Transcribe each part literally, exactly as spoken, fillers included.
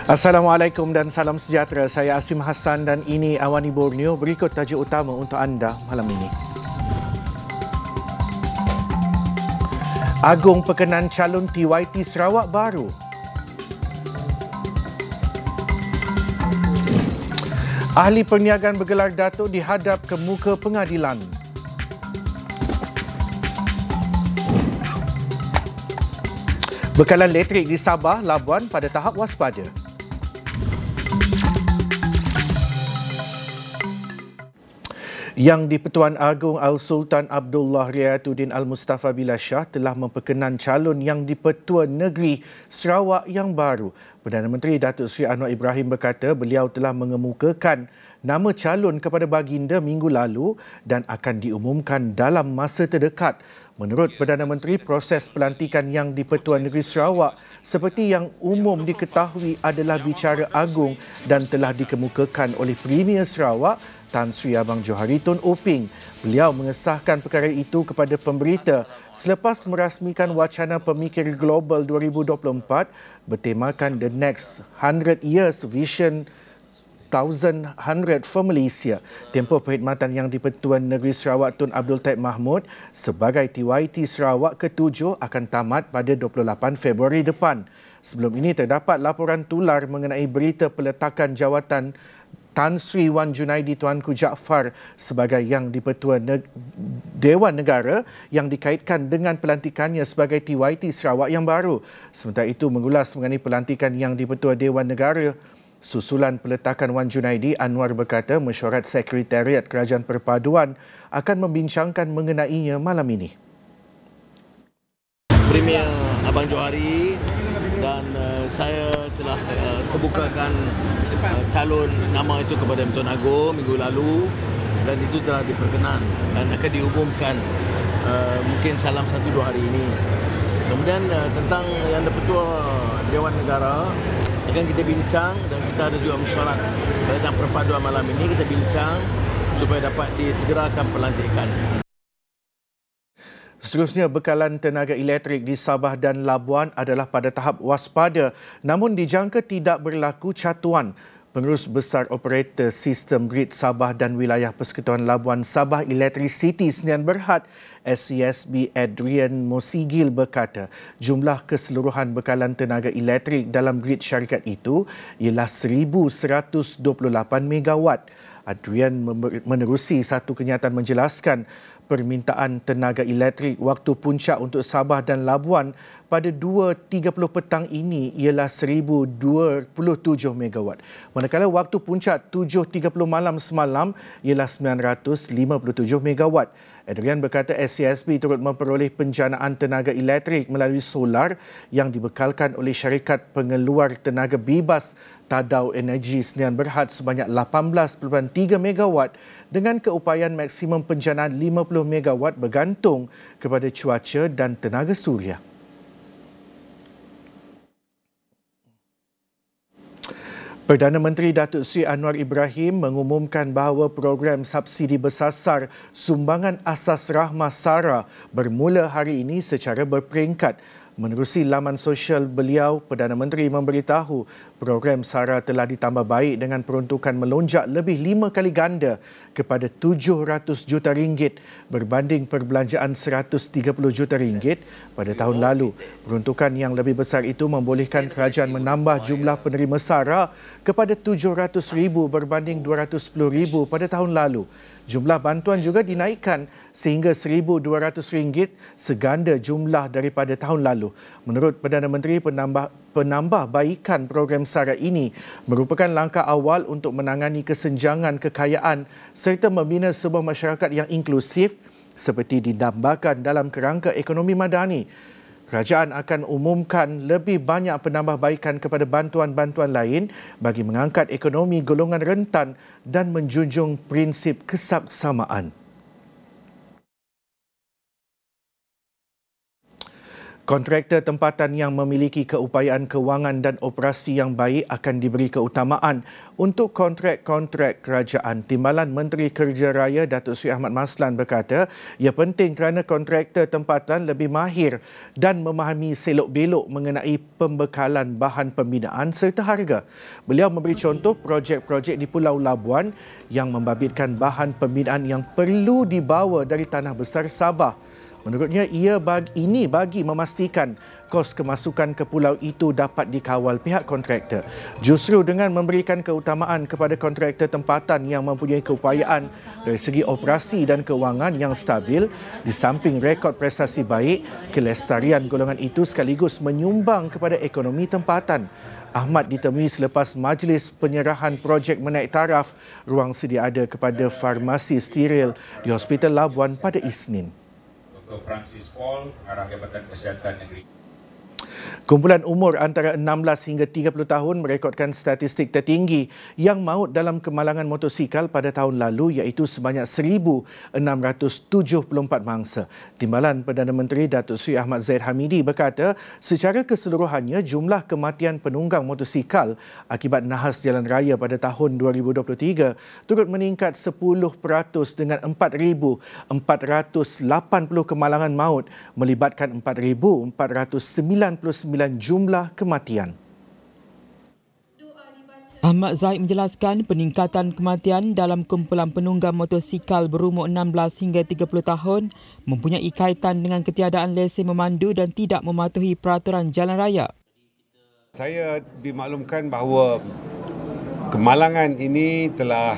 Assalamualaikum dan salam sejahtera. Saya Asim Hassan dan ini Awani Borneo. Berikut tajuk utama untuk anda malam ini. Agung perkenan calon T Y T Sarawak baru. Ahli perniagaan bergelar datuk dihadap ke muka pengadilan. Bekalan elektrik di Sabah, Labuan pada tahap waspada. Yang di-Pertuan Agong Al-Sultan Abdullah Riayatuddin Al-Mustafa Billah Shah telah memperkenan calon Yang di-Pertua Negeri Sarawak yang baru. Perdana Menteri Datuk Seri Anwar Ibrahim berkata beliau telah mengemukakan nama calon kepada baginda minggu lalu dan akan diumumkan dalam masa terdekat. Menurut Perdana Menteri, proses pelantikan Yang di-Pertua Negeri Sarawak seperti yang umum diketahui adalah bicara agung dan telah dikemukakan oleh Premier Sarawak Tan Sri Abang Johari Tun Uping. Beliau mengesahkan perkara itu kepada pemberita selepas merasmikan wacana Pemikir Global dua ribu dua puluh empat bertemakan The Next one hundred Years Vision Thousand Hundred for Malaysia. Tempoh perkhidmatan Yang di-Pertuan Negeri Sarawak Tun Abdul Taib Mahmud sebagai T Y T Sarawak ketujuh akan tamat pada dua puluh lapan Februari depan. Sebelum ini terdapat laporan tular mengenai berita peletakan jawatan Tan Sri Wan Junaidi Tuanku Jaafar sebagai Yang di-Pertua Neg- Dewan Negara yang dikaitkan dengan pelantikannya sebagai T Y T Sarawak yang baru. Sementara itu, mengulas mengenai pelantikan Yang di-Pertua Dewan Negara susulan peletakan Wan Junaidi, Anwar berkata mesyuarat Sekretariat Kerajaan Perpaduan akan membincangkan mengenainya malam ini. Premier Abang Johari dan uh, saya telah uh, kebukakan uh, calon nama itu kepada Tuan Agong minggu lalu dan itu telah diperkenan dan akan diumumkan uh, mungkin salam satu dua hari ini. Kemudian uh, tentang Yang di-Pertua Dewan Negara akan kita bincang dan kita ada juga mesyuarat Kerajaan Perpaduan malam ini, kita bincang supaya dapat disegerakan pelantikan. Seterusnya, bekalan tenaga elektrik di Sabah dan Labuan adalah pada tahap waspada namun dijangka tidak berlaku catuan. Pengurus Besar Operator Sistem Grid Sabah dan Wilayah Persekutuan Labuan Sabah Electricity Sdn Berhad S C S B Adrian Mosigil berkata jumlah keseluruhan bekalan tenaga elektrik dalam grid syarikat itu ialah seribu seratus dua puluh lapan megawatt. Adrian menerusi satu kenyataan menjelaskan permintaan tenaga elektrik waktu puncak untuk Sabah dan Labuan pada dua tiga puluh petang ini ialah seribu dua puluh tujuh megawatt. Manakala waktu puncak tujuh tiga puluh malam semalam ialah sembilan ratus lima puluh tujuh megawatt. Adrian berkata S C S B turut memperoleh penjanaan tenaga elektrik melalui solar yang dibekalkan oleh syarikat pengeluar tenaga bebas Tadau Energi Sdn Berhad sebanyak lapan belas perpuluhan tiga megawatt dengan keupayaan maksimum penjanaan lima puluh megawatt bergantung kepada cuaca dan tenaga suria. Perdana Menteri Datuk Seri Anwar Ibrahim mengumumkan bahawa program subsidi bersasar sumbangan asas rahmah SARA bermula hari ini secara berperingkat. Menerusi laman sosial beliau, Perdana Menteri memberitahu program SARA telah ditambah baik dengan peruntukan melonjak lebih lima kali ganda kepada tujuh ratus juta ringgit berbanding perbelanjaan seratus tiga puluh juta ringgit pada tahun lalu. Peruntukan yang lebih besar itu membolehkan kerajaan menambah jumlah penerima SARA kepada tujuh ratus ribu berbanding dua ratus sepuluh ribu pada tahun lalu. Jumlah bantuan juga dinaikkan sehingga seribu dua ratus ringgit seganda jumlah daripada tahun lalu. Menurut Perdana Menteri, penambah penambahbaikan program SARA ini merupakan langkah awal untuk menangani kesenjangan kekayaan serta membina sebuah masyarakat yang inklusif seperti didambakan dalam kerangka ekonomi madani. Kerajaan akan umumkan lebih banyak penambahbaikan kepada bantuan-bantuan lain bagi mengangkat ekonomi golongan rentan dan menjunjung prinsip kesaksamaan. Kontraktor tempatan yang memiliki keupayaan kewangan dan operasi yang baik akan diberi keutamaan untuk kontrak-kontrak kerajaan. Timbalan Menteri Kerja Raya Datuk Seri Ahmad Maslan berkata, ia penting kerana kontraktor tempatan lebih mahir dan memahami selok-belok mengenai pembekalan bahan pembinaan serta harga. Beliau memberi contoh projek-projek di Pulau Labuan yang membabitkan bahan pembinaan yang perlu dibawa dari Tanah Besar Sabah. Menurutnya, ia bagi, ini bagi memastikan kos kemasukan ke pulau itu dapat dikawal pihak kontraktor. Justru dengan memberikan keutamaan kepada kontraktor tempatan yang mempunyai keupayaan dari segi operasi dan kewangan yang stabil, di samping rekod prestasi baik, kelestarian golongan itu sekaligus menyumbang kepada ekonomi tempatan. Ahmad ditemui selepas majlis penyerahan projek menaik taraf ruang sedia ada kepada farmasi steril di Hospital Labuan pada Isnin. Francis Paul, Pengarah Jabatan Kesihatan Negeri. Kumpulan umur antara enam belas hingga tiga puluh tahun merekodkan statistik tertinggi yang maut dalam kemalangan motosikal pada tahun lalu, iaitu sebanyak seribu enam ratus tujuh puluh empat mangsa. Timbalan Perdana Menteri Datuk Seri Ahmad Zahid Hamidi berkata, secara keseluruhannya jumlah kematian penunggang motosikal akibat nahas jalan raya pada tahun dua ribu dua puluh tiga turut meningkat sepuluh peratus dengan empat ribu empat ratus lapan puluh kemalangan maut melibatkan empat ribu empat ratus sembilan puluh sembilan jumlah kematian. Ahmad Zahid menjelaskan peningkatan kematian dalam kumpulan penunggang motosikal berumur enam belas hingga tiga puluh tahun mempunyai kaitan dengan ketiadaan lesen memandu dan tidak mematuhi peraturan jalan raya. Saya dimaklumkan bahawa kemalangan ini telah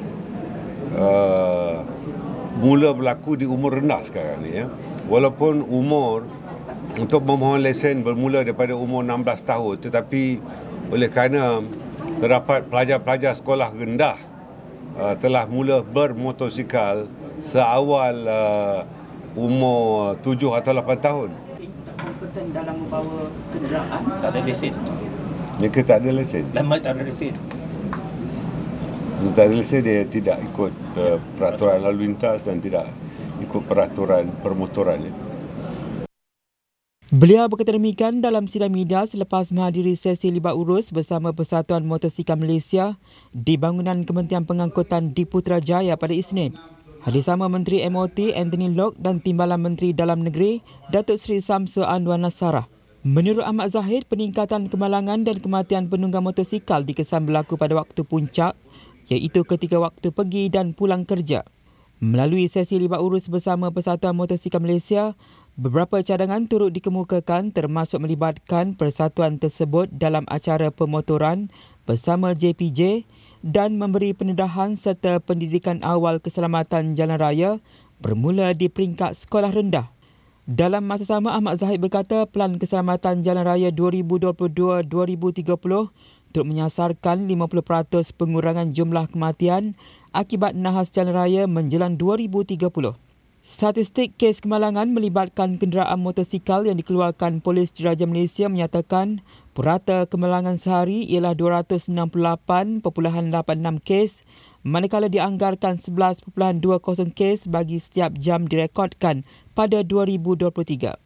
uh, mula berlaku di umur rendah sekarang ni, ya. Walaupun umur untuk memohon lesen bermula daripada umur enam belas tahun, tetapi oleh kerana terdapat pelajar-pelajar sekolah rendah uh, telah mula bermotosikal seawal uh, umur tujuh atau lapan tahun. Ikutan dalam membawa kenderaan tak ada lesen. Mereka tak ada lesen. Lama tak ada lesen. Mereka tak ada lesen, dia tidak ikut uh, peraturan lalu lintas dan tidak ikut peraturan permotoran. Ya. Beliau berkata demikian dalam sidang media selepas menghadiri sesi libat urus bersama Persatuan Motosikal Malaysia di bangunan Kementerian Pengangkutan di Putrajaya pada Isnin. Hadir sama Menteri M O T Anthony Loke dan Timbalan Menteri Dalam Negeri Datuk Seri Samsul Anwar Nasarah. Menurut Ahmad Zahid, peningkatan kemalangan dan kematian penunggang motosikal dikesan berlaku pada waktu puncak, iaitu ketika waktu pergi dan pulang kerja. Melalui sesi libat urus bersama Persatuan Motosikal Malaysia, beberapa cadangan turut dikemukakan termasuk melibatkan persatuan tersebut dalam acara pemotoran bersama J P J dan memberi pendedahan serta pendidikan awal keselamatan jalan raya bermula di peringkat sekolah rendah. Dalam masa sama, Ahmad Zahid berkata Pelan Keselamatan Jalan Raya dua ribu dua puluh dua hingga dua ribu tiga puluh turut menyasarkan lima puluh peratus pengurangan jumlah kematian akibat nahas jalan raya menjelang dua ribu tiga puluh. Statistik kes kemalangan melibatkan kenderaan motosikal yang dikeluarkan Polis Diraja Malaysia menyatakan purata kemalangan sehari ialah dua ratus enam puluh lapan perpuluhan lapan enam kes, manakala dianggarkan sebelas perpuluhan dua kosong kes bagi setiap jam direkodkan pada dua ribu dua puluh tiga.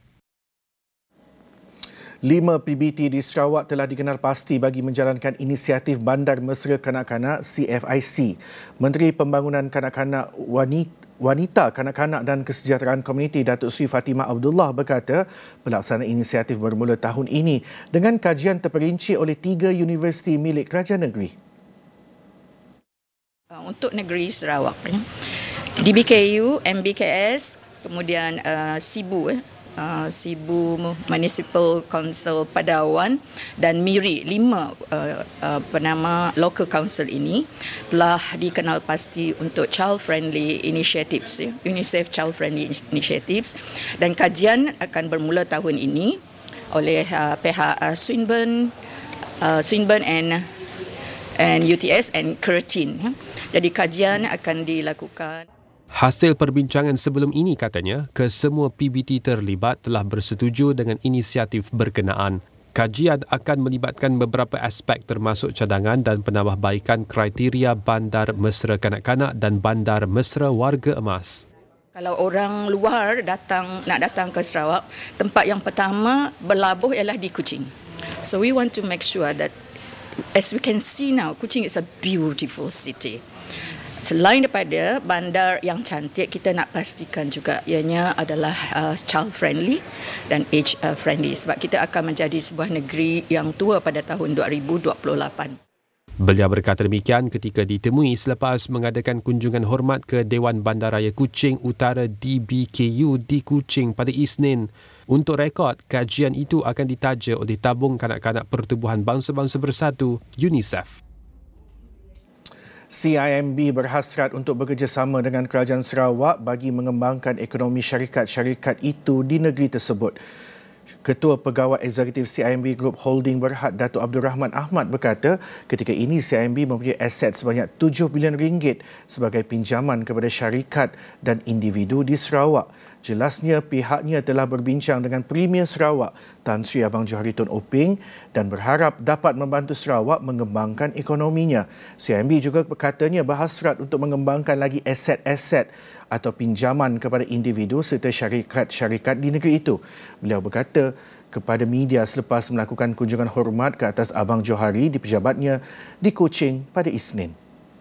Lima P B T di Sarawak telah dikenal pasti bagi menjalankan inisiatif Bandar Mesra Kanak-Kanak C F I C. Menteri Pembangunan Kanak-Kanak Wanita Wanita, Kanak-Kanak dan Kesejahteraan Komuniti Datuk Seri Fatimah Abdullah berkata pelaksanaan inisiatif bermula tahun ini dengan kajian terperinci oleh tiga universiti milik kerajaan negeri. Untuk negeri Sarawak, D B K U, M B K S, kemudian uh, SIBU, eh. Uh, SIBU Municipal Council Padawan dan MIRI, lima uh, uh, penama local council ini telah dikenal pasti untuk child friendly initiatives, ya, UNICEF child friendly initiatives, dan kajian akan bermula tahun ini oleh uh, pihak uh, Swinburne, uh, Swinburne and and U T S and Curtin. Ya. Jadi kajian akan dilakukan. Hasil perbincangan sebelum ini katanya, kesemua P B T terlibat telah bersetuju dengan inisiatif berkenaan. Kajian akan melibatkan beberapa aspek termasuk cadangan dan penambahbaikan kriteria Bandar Mesra Kanak-Kanak dan Bandar Mesra Warga Emas. Kalau orang luar datang nak datang ke Sarawak, tempat yang pertama berlabuh ialah di Kuching. So we want to make sure that, as we can see now, Kuching is a beautiful city. Selain daripada bandar yang cantik, kita nak pastikan juga ianya adalah uh, child friendly dan age uh, friendly, sebab kita akan menjadi sebuah negeri yang tua pada tahun dua ribu dua puluh lapan. Beliau berkata demikian ketika ditemui selepas mengadakan kunjungan hormat ke Dewan Bandaraya Kuching Utara D B K U di Kuching pada Isnin. Untuk rekod, kajian itu akan ditaja oleh Tabung Kanak-Kanak Pertubuhan Bangsa-Bangsa Bersatu UNICEF. C I M B berhasrat untuk bekerjasama dengan Kerajaan Sarawak bagi mengembangkan ekonomi syarikat-syarikat itu di negeri tersebut. Ketua Pegawai Eksekutif C I M B Group Holding Berhad, Datuk Abdul Rahman Ahmad berkata ketika ini C I M B mempunyai aset sebanyak tujuh bilion ringgit sebagai pinjaman kepada syarikat dan individu di Sarawak. Jelasnya pihaknya telah berbincang dengan Premier Sarawak Tan Sri Abang Johari Tun Oping dan berharap dapat membantu Sarawak mengembangkan ekonominya. C I M B juga berkatanya berhasrat untuk mengembangkan lagi aset-aset atau pinjaman kepada individu serta syarikat-syarikat di negeri itu. Beliau berkata kepada media selepas melakukan kunjungan hormat ke atas Abang Johari di pejabatnya di Kuching pada Isnin.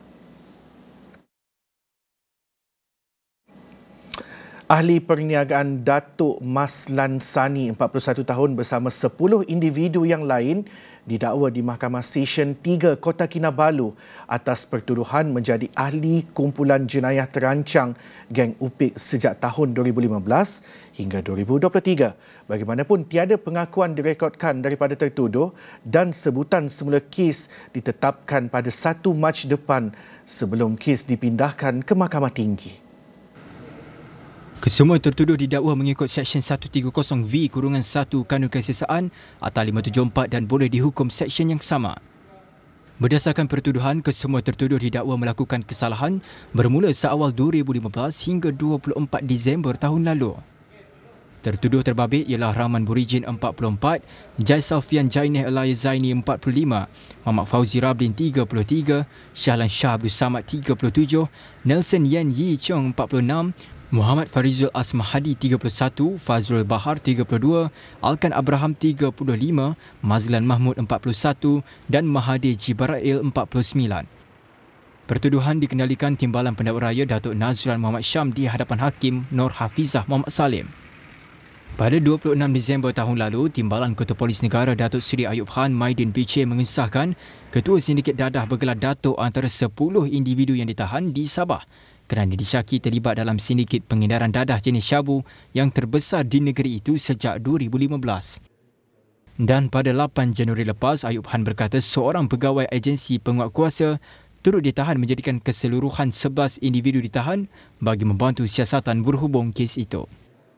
Ahli perniagaan Datuk Maslan Sani, empat puluh satu tahun bersama sepuluh individu yang lain didakwa di Mahkamah Session tiga Kota Kinabalu atas pertuduhan menjadi ahli kumpulan jenayah terancang geng Upik sejak tahun dua ribu lima belas hingga dua ribu dua puluh tiga. Bagaimanapun, tiada pengakuan direkodkan daripada tertuduh dan sebutan semula kes ditetapkan pada satu Mac depan sebelum kes dipindahkan ke Mahkamah Tinggi. Kesemua tertuduh didakwa mengikut Seksyen seratus tiga puluh V kurungan satu Kanun Kesiasaan Akta lima tujuh empat dan boleh dihukum seksyen yang sama. Berdasarkan pertuduhan, kesemua tertuduh didakwa melakukan kesalahan bermula seawal dua ribu lima belas hingga dua puluh empat Disember tahun lalu. Tertuduh terbabit ialah Rahman Burijin empat puluh empat, Jai Salfian Jaineh Elaya Zaini empat puluh lima, Muhammad Fauzi Rablin tiga puluh tiga, Syahlan Shah Abdul Samad tiga puluh tujuh, Nelson Yan Yi Chong empat puluh enam, Muhammad Farizul Asmahadi tiga puluh satu, Fazrul Bahar tiga puluh dua, Alkan Abraham tiga puluh lima, Mazlan Mahmud empat puluh satu dan Mahathir Jibarail empat puluh sembilan. Pertuduhan dikendalikan Timbalan Pendakwa Raya Datuk Nazran Muhammad Syam di hadapan Hakim Nur Hafizah Muhammad Salim. Pada dua puluh enam Disember tahun lalu, Timbalan Ketua Polis Negara Datuk Seri Ayub Khan Maidin Piche mengesahkan Ketua Sindiket Dadah bergelar Datuk antara sepuluh individu yang ditahan di Sabah kerana disyaki terlibat dalam sindiket pengedaran dadah jenis syabu yang terbesar di negeri itu sejak dua ribu lima belas. Dan pada lapan Januari lepas, Ayub Khan berkata seorang pegawai agensi penguatkuasa turut ditahan menjadikan keseluruhan sebelas individu ditahan bagi membantu siasatan berhubung kes itu.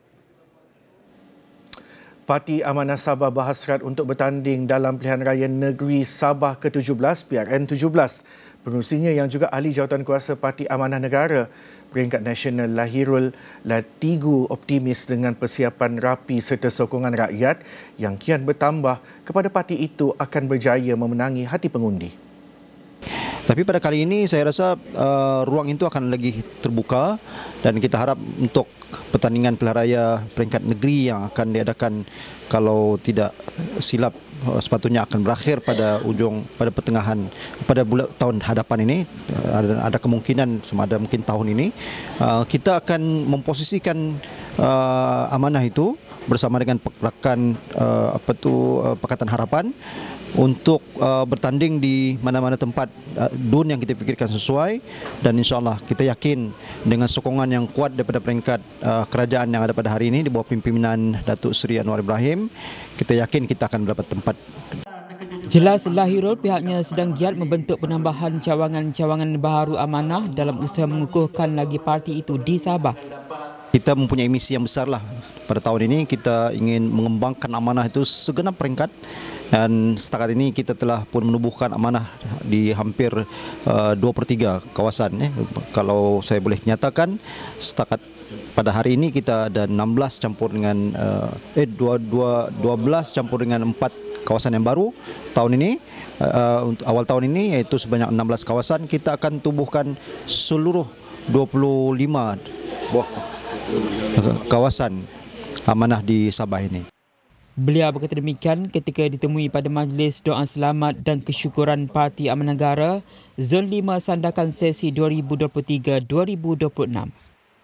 Parti Amanah Sabah berhasrat untuk bertanding dalam Pilihan Raya Negeri Sabah ke tujuh belas P R N tujuh belas. Pengerusinya yang juga ahli jawatankuasa Parti Amanah Negara peringkat nasional Lahirul Latigu optimis dengan persiapan rapi serta sokongan rakyat yang kian bertambah kepada parti itu akan berjaya memenangi hati pengundi. Tapi pada kali ini saya rasa uh, ruang itu akan lagi terbuka dan kita harap untuk pertandingan pilihan raya peringkat negeri yang akan diadakan kalau tidak silap sepatutnya akan berakhir pada ujung pada pertengahan pada bulan tahun hadapan ini, ada, ada kemungkinan sama ada mungkin tahun ini uh, kita akan memposisikan uh, amanah itu bersama dengan rakan uh, apa tu uh, Pakatan Harapan untuk uh, bertanding di mana-mana tempat uh, D U N yang kita fikirkan sesuai, dan insyaAllah kita yakin dengan sokongan yang kuat daripada peringkat uh, kerajaan yang ada pada hari ini di bawah pimpinan Datuk Seri Anwar Ibrahim, kita yakin kita akan mendapat tempat. Jelas Lahirul pihaknya sedang giat membentuk penambahan cawangan-cawangan baharu amanah dalam usaha mengukuhkan lagi parti itu di Sabah. Kita mempunyai misi yang besarlah pada tahun ini, kita ingin mengembangkan amanah itu segenap peringkat. Dan setakat ini kita telah pun menubuhkan amanah di hampir uh, dua per tiga kawasan. Eh. Kalau saya boleh nyatakan, setakat pada hari ini kita ada enam belas campur dengan uh, eh dua belas campur dengan empat kawasan yang baru tahun ini. Uh, untuk awal tahun ini iaitu sebanyak enam belas kawasan, kita akan tubuhkan seluruh dua puluh lima buah kawasan amanah di Sabah ini. Beliau berkata demikian ketika ditemui pada Majlis Doa Selamat dan Kesyukuran Parti Amanah Negara Zon lima Sandakan sesi dua ribu dua puluh tiga dua ribu dua puluh enam.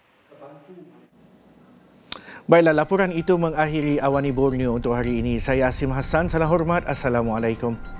Baiklah, laporan itu mengakhiri Awani Borneo untuk hari ini. Saya Asim Hassan. Salam hormat. Assalamualaikum.